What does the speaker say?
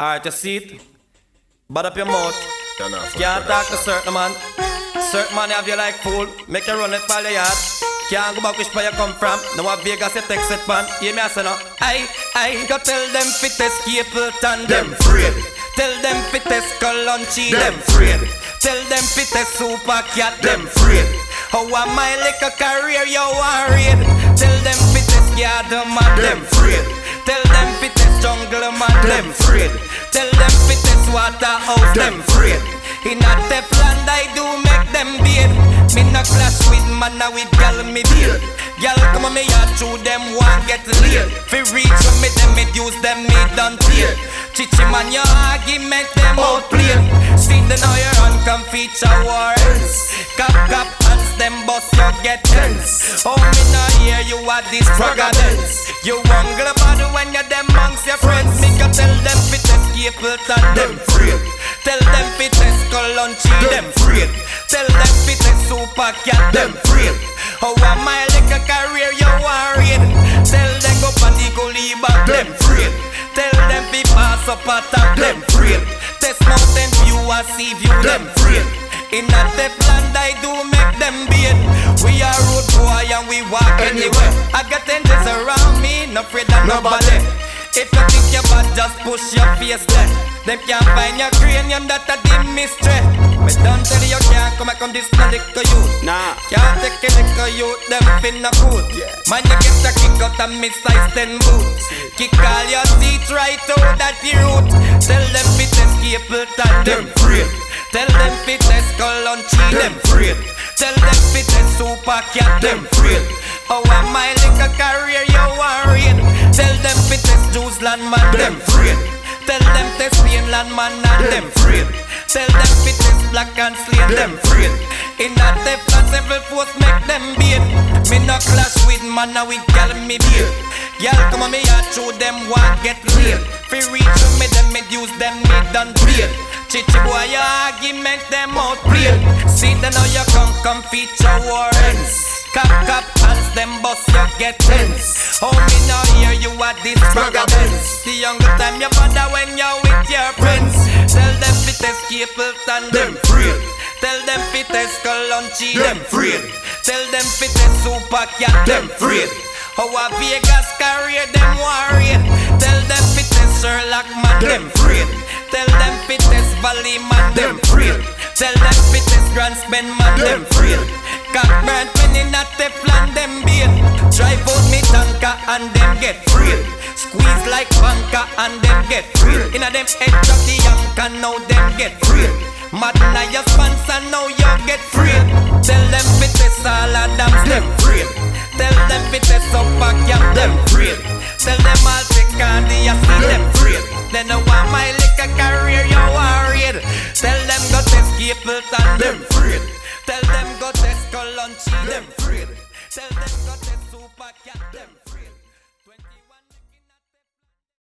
Alright, you see it? Bad up your mouth. Can't talk to certain man. Certain man have you like fool. Make you run it for the yard. Can't go back which where you come from. Now a Vegas you text it pan. Hear me I say no. I go tell them fit escape and them afraid. Tell them fit Colunchy them afraid. Tell them fit super cat them afraid. How am I like a career you worried? Tell them fit garden man them afraid. Tell them fit jungle man them afraid. Tell them fit waterhouse them afraid. In a Teflon I do make them beard. Me no clash with man now with gal me beard. Gal come on me yard through them one get laid. Fi reach from me them me use them me done tear. Chichi man your argument them outplay. See the now your run come feature wars. Cap hands them boss you get tense. Oh me no hear you are this fragrance. You wangle bad when you them amongst your friends. Me can tell them fit escape and them free. Tell them fit Colunchy them free. Tell them fit super cat them free. How am I like a career you worried? Tell them go panty go leave back them free. Tell them be pass up attack them free. Test mountain view and see view them free. In a Teflon I do make them beat. We are road boy and we walk anywhere. I got angels around me, no afraid of nobody. If you think you're bad, just push your face there. Them can't find your cranium, that a dim mystery. Me don't tell you can't come back on this no little youth. Nah, can't take a little youth, them fin a boot. Man, you get a kick out of me size 10 boot. Kick all your teeth right out that you root. Tell them fit escape and them free. Tell them fit Colunchy them free. Tell them fit super cat them free. How am I like a career you worried? Tell them fit Juice land man them free. Tell them test Land man and them free. Tell them fit black and slate them free. In a Teflon several force make them beat. Me no clash with man now with gal me beat. Gal come on me yard through them one get laid. Free reach from me them me use them me done paid. Chichi boy your argument them out play. See them now you come feature warrants. Cap hands them boss you get tense. Oh me now hear you at this fragrance. The younger time you bother when you're with your friends. Tell them fit escape and them free. Tell them fit Colunchy them free. Tell them fit super cat them free. How a Vegas career them worried. Tell them fit Sherlock man them free. Tell them fit Valley man them free. Tell them fit Grand Spend man them free. Cockburn pen in a Teflon them beat. Drive out me tanker and them get free. Squeeze like banker and them get free. Inna them edge of the anchor now them get free. Madna your sponsor now you get free. Tell them fit all Adams them free. Tell them fit super cap them free. Tell them all take candy you see them free. They know why my liquor career you worried. Tell them go test Gable and them free. Tell them go test Colunchy them free. Tell them go test super cat them free.